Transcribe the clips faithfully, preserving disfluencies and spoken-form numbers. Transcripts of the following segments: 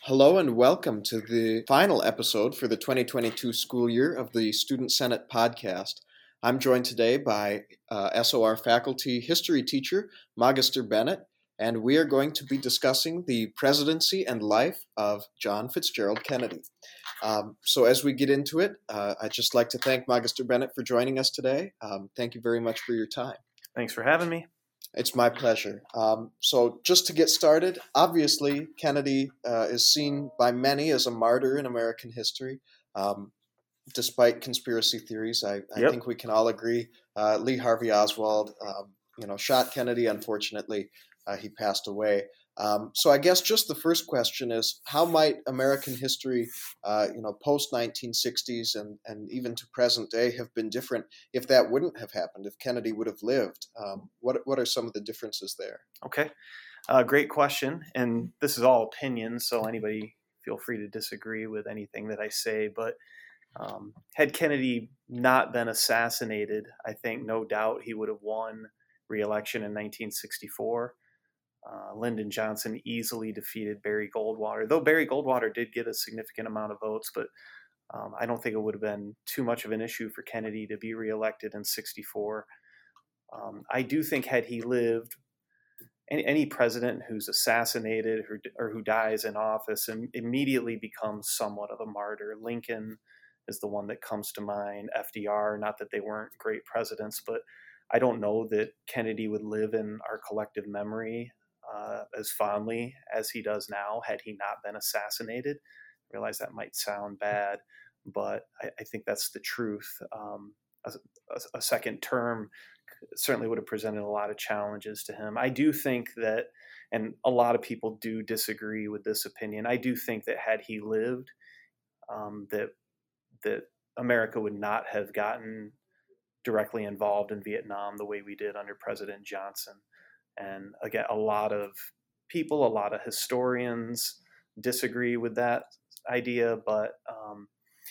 Hello and welcome to the final episode for the twenty twenty-two school year of the Student Senate podcast. I'm joined today by uh, S O R faculty history teacher Magister Bennett, and we are going to be discussing the presidency and life of John Fitzgerald Kennedy. Um, so as we get into it, uh, I'd just like to thank Magister Bennett for joining us today. Um, thank you very much for your time. Thanks for having me. It's my pleasure. Um, so just to get started, obviously Kennedy uh, is seen by many as a martyr in American history. Um, despite conspiracy theories, I, I Yep. think we can all agree uh, Lee Harvey Oswald, um, you know, shot Kennedy. Unfortunately, uh, he passed away. Um, so I guess just the first question is, how might American history, uh, you know, post nineteen sixties and, and even to present day have been different if that wouldn't have happened, if Kennedy would have lived? Um, what what are some of the differences there? Okay. Uh, great question. And this is all opinion, so anybody feel free to disagree with anything that I say. But um, had Kennedy not been assassinated, I think no doubt he would have won re-election in nineteen sixty-four. Uh, Lyndon Johnson easily defeated Barry Goldwater, though Barry Goldwater did get a significant amount of votes, but um, I don't think it would have been too much of an issue for Kennedy to be reelected in sixty-four. Um, I do think had he lived, any, any president who's assassinated or, or who dies in office and immediately becomes somewhat of a martyr. Lincoln is the one that comes to mind, F D R, not that they weren't great presidents, but I don't know that Kennedy would live in our collective memory uh, as fondly as he does now had he not been assassinated. I realize that might sound bad, but I, I think that's the truth. Um, a, a, a second term certainly would have presented a lot of challenges to him. I do think that, and a lot of people do disagree with this opinion, I do think that had he lived, um, that that America would not have gotten directly involved in Vietnam the way we did under President Johnson. And again, a lot of people, a lot of historians disagree with that idea, but um,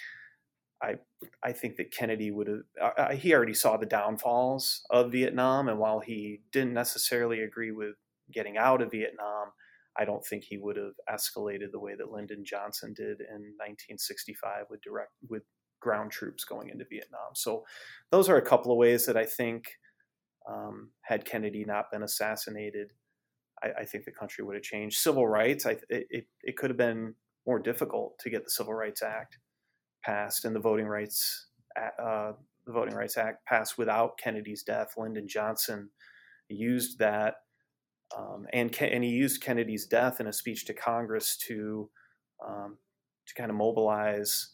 I I think that Kennedy would have, uh, he already saw the downfalls of Vietnam, and while he didn't necessarily agree with getting out of Vietnam, I don't think he would have escalated the way that Lyndon Johnson did in nineteen sixty-five with direct with ground troops going into Vietnam. So those are a couple of ways that I think um, had Kennedy not been assassinated, I, I think the country would have changed. Civil rights, I, it, it could have been more difficult to get the Civil Rights Act passed and the Voting Rights uh, the Voting Rights Act passed without Kennedy's death. Lyndon Johnson used that, um, and and he used Kennedy's death in a speech to Congress to um, to kind of mobilize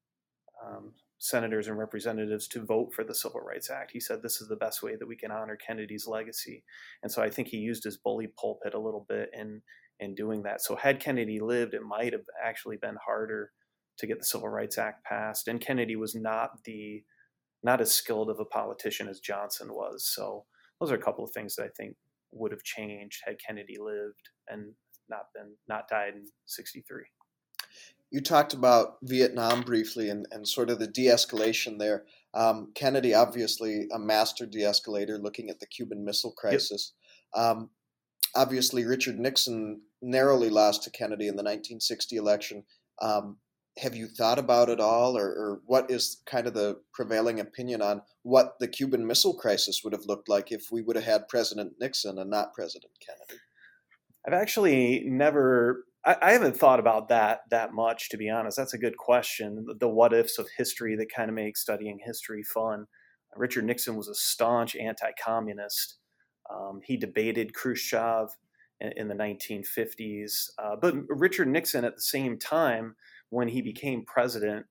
um, senators and representatives to vote for the Civil Rights Act. He said this is the best way that we can honor Kennedy's legacy, and so I think he used his bully pulpit a little bit in in doing that. So had Kennedy lived, it might have actually been harder to get the Civil Rights Act passed. And Kennedy was not the not as skilled of a politician as Johnson was. So those are a couple of things that I think would have changed had Kennedy lived and not been not died in sixty-three. You talked about Vietnam briefly and, and sort of the de-escalation there. Um, Kennedy, obviously a master de-escalator, looking at the Cuban Missile Crisis. Yep. Um, obviously, Richard Nixon narrowly lost to Kennedy in the nineteen sixty election. Um, Have you thought about it all, or, or what is kind of the prevailing opinion on what the Cuban Missile Crisis would have looked like if we would have had President Nixon and not President Kennedy? I've actually never, I, I haven't thought about that that much, to be honest. That's a good question. The, the what ifs of history that kind of make studying history fun. Richard Nixon was a staunch anti-communist. Um, he debated Khrushchev in, in the nineteen fifties. Uh, but Richard Nixon, at the same time, when he became president,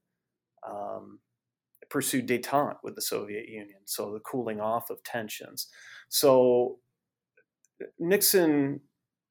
um, pursued détente with the Soviet Union, so the cooling off of tensions. So Nixon,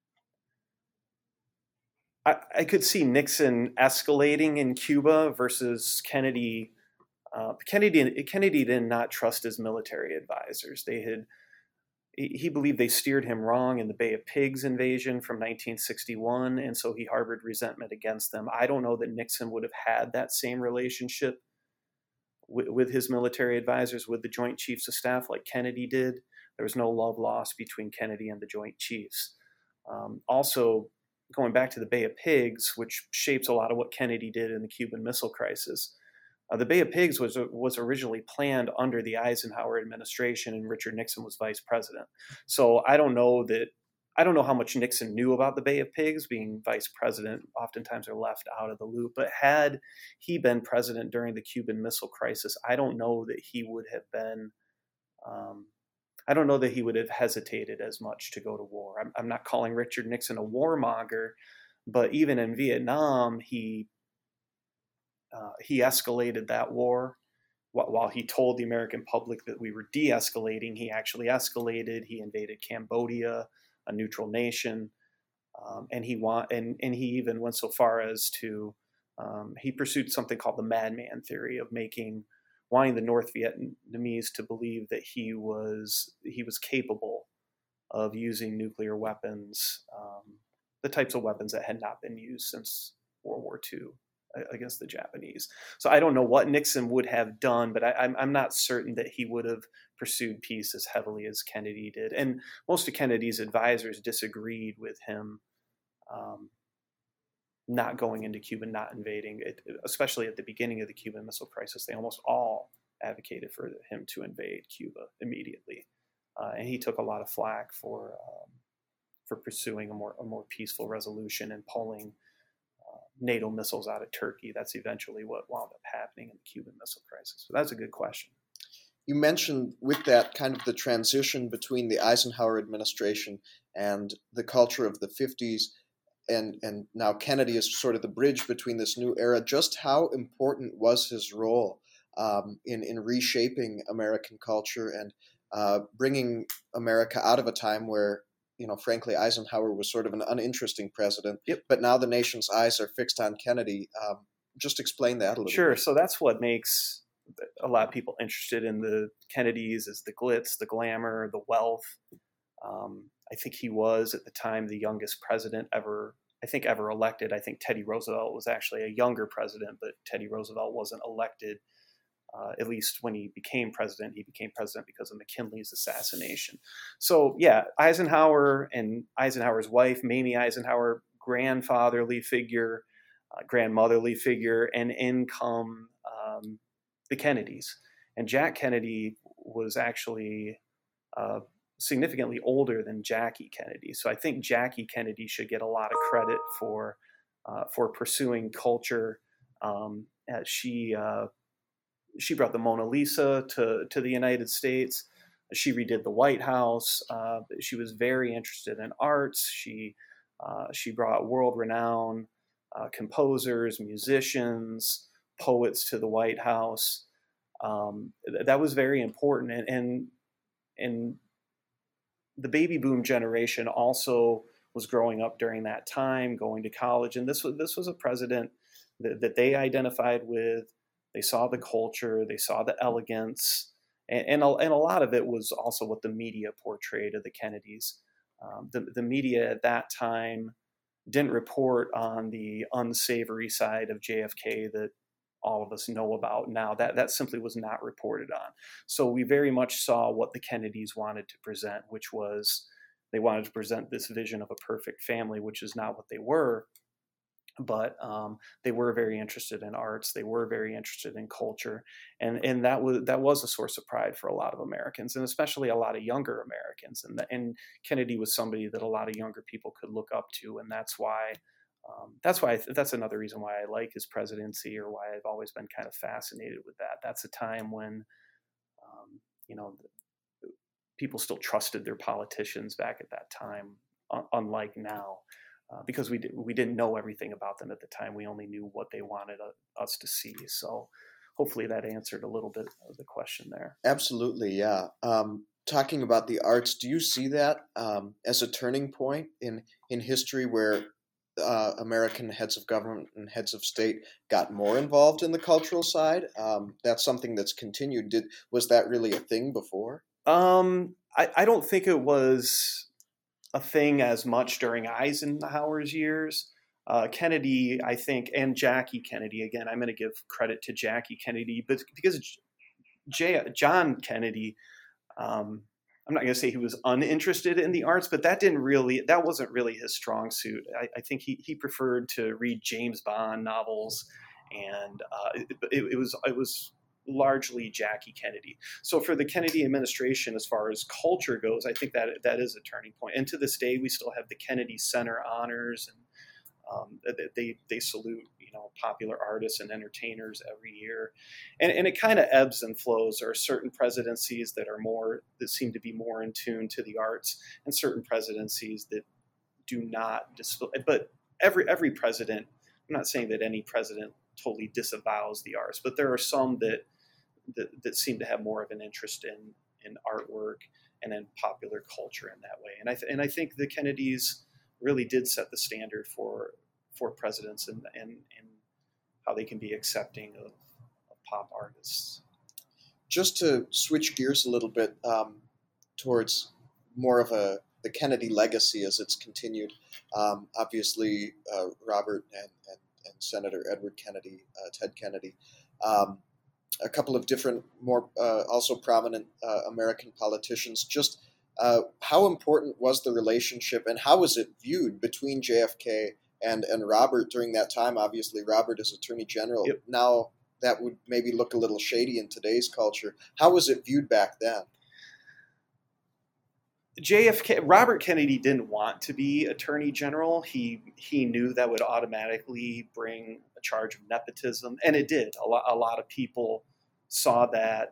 I, I could see Nixon escalating in Cuba versus Kennedy. Uh, Kennedy, Kennedy did not trust his military advisors. They had He believed they steered him wrong in the Bay of Pigs invasion from nineteen sixty-one, and so he harbored resentment against them. I don't know that Nixon would have had that same relationship with, with his military advisors, with the Joint Chiefs of Staff, like Kennedy did. There was no love lost between Kennedy and the Joint Chiefs. Um, also, going back to the Bay of Pigs, which shapes a lot of what Kennedy did in the Cuban Missile Crisis. Uh, the Bay of Pigs was was originally planned under the Eisenhower administration, and Richard Nixon was vice president. So I don't know that I don't know how much Nixon knew about the Bay of Pigs. Being vice president, oftentimes are left out of the loop. But had he been president during the Cuban Missile Crisis, I don't know that he would have been. Um, I don't know that he would have hesitated as much to go to war. I'm, I'm not calling Richard Nixon a warmonger, but even in Vietnam, he uh, he escalated that war. While he told the American public that we were de-escalating, he actually escalated. He invaded Cambodia, a neutral nation, um, and he want and and he even went so far as to um, he pursued something called the madman theory of making. wanting the North Vietnamese to believe that he was he was capable of using nuclear weapons, um, the types of weapons that had not been used since World War Two against the Japanese. So I don't know what Nixon would have done, but I, I'm, I'm not certain that he would have pursued peace as heavily as Kennedy did. And most of Kennedy's advisors disagreed with him um, not going into Cuba, not invading, it, especially at the beginning of the Cuban Missile Crisis. They almost all advocated for him to invade Cuba immediately. Uh, and he took a lot of flack for um, for pursuing a more a more peaceful resolution and pulling uh, NATO missiles out of Turkey. That's eventually what wound up happening in the Cuban Missile Crisis. So that's a good question. You mentioned with that kind of the transition between the Eisenhower administration and the culture of the fifties, and, and now Kennedy is sort of the bridge between this new era. Just how important was his role um, in, in reshaping American culture and uh, bringing America out of a time where, you know, frankly, Eisenhower was sort of an uninteresting president, yep. but now the nation's eyes are fixed on Kennedy. Um, just explain that a little sure. bit. Sure. So that's what makes a lot of people interested in the Kennedys, is the glitz, the glamour, the wealth. Um, I think he was at the time the youngest president ever, I think ever elected. I think Teddy Roosevelt was actually a younger president, but Teddy Roosevelt wasn't elected. Uh, at least when he became president, he became president because of McKinley's assassination. So yeah, Eisenhower and Eisenhower's wife, Mamie Eisenhower, grandfatherly figure, uh, grandmotherly figure, and income um, the Kennedys. And Jack Kennedy was actually uh, significantly older than Jackie Kennedy. So I think Jackie Kennedy should get a lot of credit for uh, for pursuing culture. Um, as she uh, She brought the Mona Lisa to, to the United States. She redid the White House. Uh, she was very interested in arts. She uh, she brought world-renowned uh, composers, musicians, poets to the White House. Um, th- that was very important. And, and and the baby boom generation also was growing up during that time, going to college. And this was this was a president that, that they identified with. They saw the culture, they saw the elegance, and, and, a, and a lot of it was also what the media portrayed of the Kennedys. Um, the, the media at that time didn't report on the unsavory side of J F K that all of us know about now. That, that simply was not reported on. So we very much saw what the Kennedys wanted to present, which was they wanted to present this vision of a perfect family, which is not what they were. But um, they were very interested in arts. They were very interested in culture, and and that was that was a source of pride for a lot of Americans, and especially a lot of younger Americans. And the, and Kennedy was somebody that a lot of younger people could look up to, and that's why um, that's why I th- that's another reason why I like his presidency, or why I've always been kind of fascinated with that. That's a time when um, you know the, people still trusted their politicians back at that time, un- unlike now. Uh, because we did, we didn't know everything about them at the time. We only knew what they wanted uh, us to see. So hopefully that answered a little bit of the question there. Absolutely, yeah. Um, talking about the arts, do you see that um, as a turning point in, in history where uh, American heads of government and heads of state got more involved in the cultural side? Um, that's something that's continued. Did was that really a thing before? Um, I, I don't think it was a thing as much during Eisenhower's years. Uh, Kennedy, I think, and Jackie Kennedy, again, I'm going to give credit to Jackie Kennedy, but because J- John Kennedy, um, I'm not going to say he was uninterested in the arts, but that didn't really, that wasn't really his strong suit. I, I think he, he preferred to read James Bond novels, and uh, it, it, it was it was largely Jackie Kennedy. So for the Kennedy administration, as far as culture goes, I think that that is a turning point. And to this day, we still have the Kennedy Center honors, and um, they they salute you know popular artists and entertainers every year, and and it kind of ebbs and flows. There are certain presidencies that are more that seem to be more in tune to the arts, and certain presidencies that do not display. But every every president, I'm not saying that any president totally disavows the arts, but there are some that that, that seem to have more of an interest in in artwork and in popular culture in that way. And I th- and I think the Kennedys really did set the standard for for presidents and and, and how they can be accepting of, of pop artists. Just to switch gears a little bit um, towards more of a the Kennedy legacy as it's continued. Um, obviously, uh, Robert and, and, and Senator Edward Kennedy, uh, Ted Kennedy, um, a couple of different, more uh, also prominent uh, American politicians. Just uh, how important was the relationship, and how was it viewed between J F K and, and Robert during that time? Obviously, Robert is Attorney General. Yep. Now, that would maybe look a little shady in today's culture. How was it viewed back then? J F K, Robert Kennedy didn't want to be Attorney General. He he knew that would automatically bring a charge of nepotism, and it did. A lot, a lot of people saw that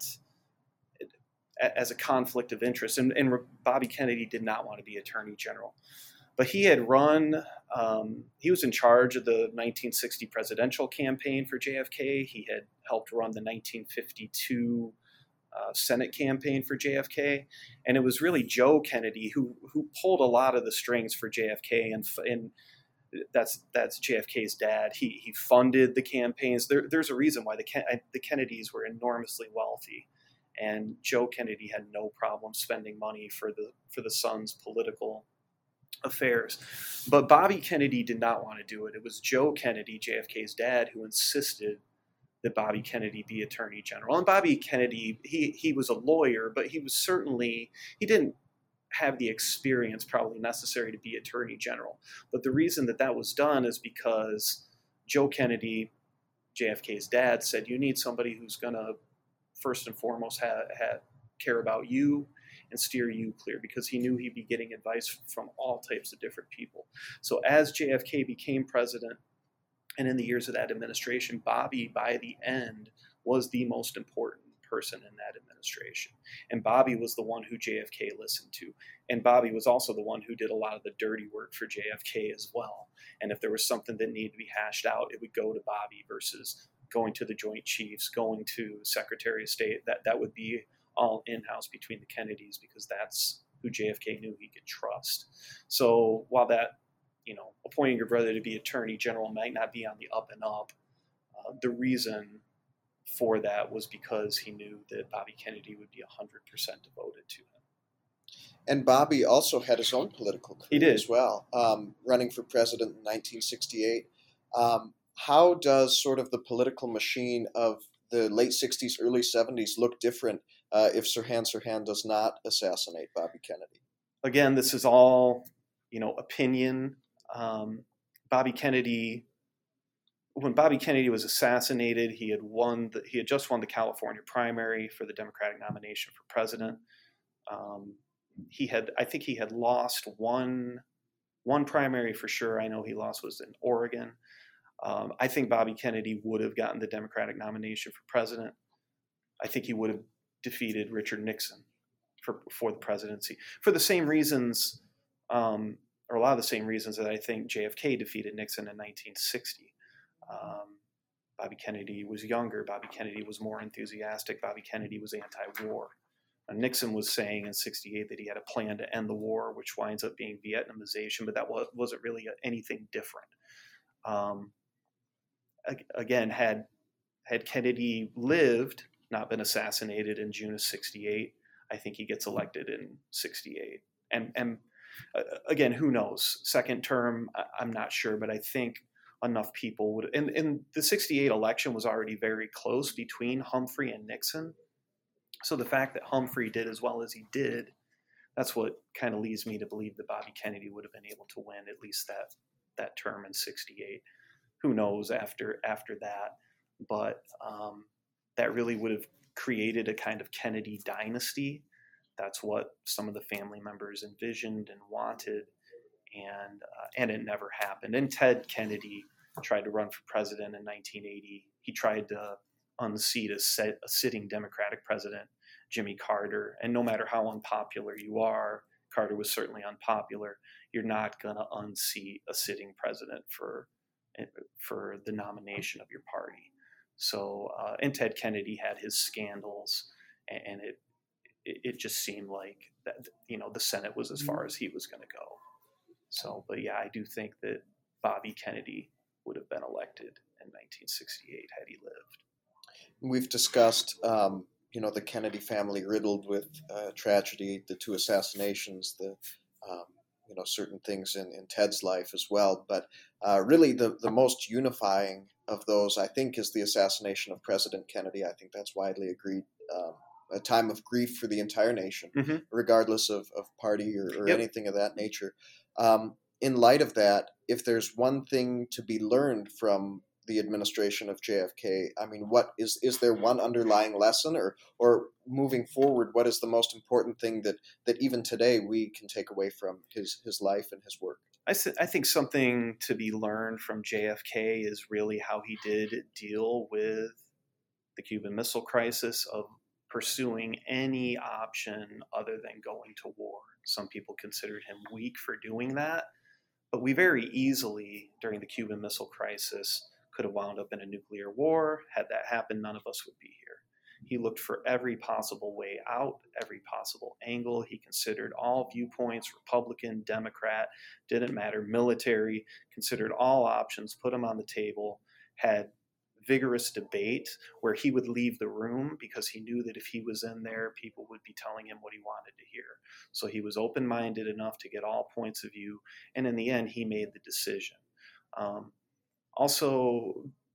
as a conflict of interest, and, and Bobby Kennedy did not want to be Attorney General. But he had run, um, he was in charge of the nineteen sixty presidential campaign for J F K. He had helped run the nineteen fifty-two Uh, Senate campaign for J F K, and it was really Joe Kennedy who who pulled a lot of the strings for J F K, and and that's that's J F K's dad. He he funded the campaigns. There, there's a reason why the the Kennedys were enormously wealthy, and Joe Kennedy had no problem spending money for the for the son's political affairs. But Bobby Kennedy did not want to do it. It was Joe Kennedy, J F K's dad, who insisted that Bobby Kennedy be Attorney General. And Bobby Kennedy, he he was a lawyer, but he was certainly, he didn't have the experience probably necessary to be Attorney General. But the reason that that was done is because Joe Kennedy, J F K's dad, said you need somebody who's going to first and foremost ha- ha- care about you and steer you clear, because he knew he'd be getting advice from all types of different people. So as J F K became president, and in the years of that administration, Bobby, by the end, was the most important person in that administration. And Bobby was the one who J F K listened to. And Bobby was also the one who did a lot of the dirty work for J F K as well. And if there was something that needed to be hashed out, it would go to Bobby versus going to the Joint Chiefs, going to Secretary of State. That, that would be all in-house between the Kennedys, because that's who J F K knew he could trust. So while that, you know, appointing your brother to be Attorney General might not be on the up and up, uh, the reason for that was because he knew that Bobby Kennedy would be one hundred percent devoted to him. And Bobby also had his own political career he did. as well, um, running for president in nineteen sixty-eight. Um, how does sort of the political machine of the late sixties, early seventies look different uh, if Sirhan Sirhan does not assassinate Bobby Kennedy? Again, this is all, you know, opinion. Um, Bobby Kennedy, when Bobby Kennedy was assassinated, he had won. The, he had just won the California primary for the Democratic nomination for president. Um, he had, I think, he had lost one one primary for sure. I know he lost was in Oregon. Um, I think Bobby Kennedy would have gotten the Democratic nomination for president. I think he would have defeated Richard Nixon for for the presidency for the same reasons. Um, or a lot of the same reasons that I think J F K defeated Nixon in nineteen sixty. Um, Bobby Kennedy was younger. Bobby Kennedy was more enthusiastic. Bobby Kennedy was anti-war. And Nixon was saying in sixty-eight that he had a plan to end the war, which winds up being Vietnamization, but that wasn't really anything different. Um, again, had had Kennedy lived, not been assassinated in June of sixty-eight, I think he gets elected in sixty-eight. And and Uh, again, who knows? Second term, I'm not sure, but I think enough people would. And, and the sixty-eight election was already very close between Humphrey and Nixon. So the fact that Humphrey did as well as he did that's what kind of leads me to believe that Bobby Kennedy would have been able to win at least that that term in sixty-eight. Who knows after after that? But um, that really would have created a kind of Kennedy dynasty. That's what some of the family members envisioned and wanted, and uh, and it never happened. And Ted Kennedy tried to run for president in nineteen eighty. He tried to unseat a, set, a sitting Democratic president, Jimmy Carter. And no matter how unpopular you are, Carter was certainly unpopular, you're not going to unseat a sitting president for for the nomination of your party. So, uh, and Ted Kennedy had his scandals, and it it just seemed like that, you know, the Senate was as far as he was going to go. So, but yeah, I do think that Bobby Kennedy would have been elected in nineteen sixty-eight had he lived. We've discussed, um, you know, the Kennedy family riddled with uh, tragedy, the two assassinations, the, um, you know, certain things in, in Ted's life as well. But uh, really the, the most unifying of those, I think, is the assassination of President Kennedy. I think that's widely agreed. Um, a time of grief for the entire nation, mm-hmm. regardless of, of party or, or yep. anything of that nature. Um, in light of that, if there's one thing to be learned from the administration of J F K, I mean, what is is there one underlying lesson, or or moving forward, what is the most important thing that, that even today we can take away from his, his life and his work? I, th- I think something to be learned from J F K is really how he did deal with the Cuban Missile Crisis, of pursuing any option other than going to war. Some people considered him weak for doing that, but we very easily, during the Cuban Missile Crisis, could have wound up in a nuclear war. Had that happened, none of us would be here. He looked for every possible way out, every possible angle. He considered all viewpoints, Republican, Democrat, didn't matter, military, considered all options, put them on the table, had vigorous debate where he would leave the room because he knew that if he was in there, people would be telling him what he wanted to hear. So he was open-minded enough to get all points of view, and in the end, he made the decision. Um, also,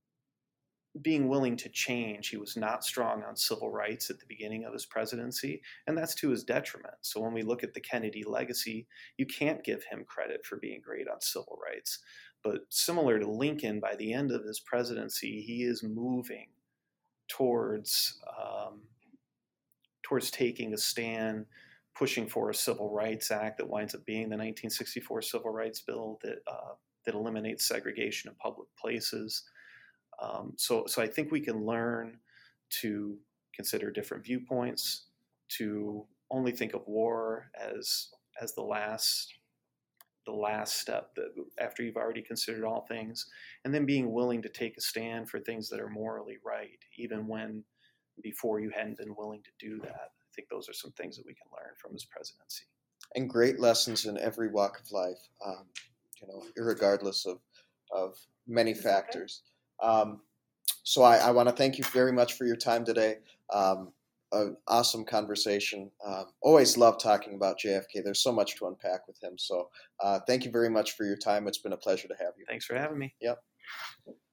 being willing to change. He was not strong on civil rights at the beginning of his presidency, and that's to his detriment. So when we look at the Kennedy legacy, you can't give him credit for being great on civil rights. But similar to Lincoln, by the end of his presidency, he is moving towards um, towards taking a stand, pushing for a Civil Rights Act that winds up being the nineteen sixty-four Civil Rights Bill that uh, that eliminates segregation in public places. Um, so, so I think we can learn to consider different viewpoints, to only think of war as as the last the last step, that after you've already considered all things, and then being willing to take a stand for things that are morally right, even when before you hadn't been willing to do that. I think those are some things that we can learn from his presidency. And great lessons in every walk of life, um, you know, irregardless of of many factors. Um, so I, I want to thank you very much for your time today. Um, an awesome conversation. Um, always love talking about J F K. There's so much to unpack with him. So uh, thank you very much for your time. It's been a pleasure to have you. Thanks for having me. Yep.